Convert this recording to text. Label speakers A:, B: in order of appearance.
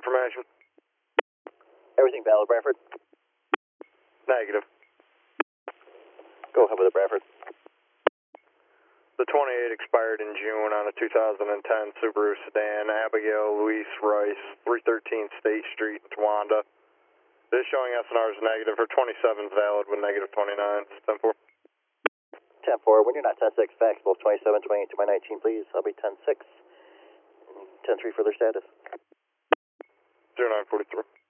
A: information.
B: Everything valid, Bradford?
A: Negative.
B: Go ahead with it, Bradford.
A: The 28 expired in June on a 2010 Subaru sedan, Abigail Louise Rice, 313 State Street, Towanda. This showing SNR is negative. Her 27 is valid with negative 29. 10-4.
B: 10-4. When you're not 10-6, fax both 27, 28 to my 19, please. I'll be 10-6. 10-3 for their status.
A: 0943.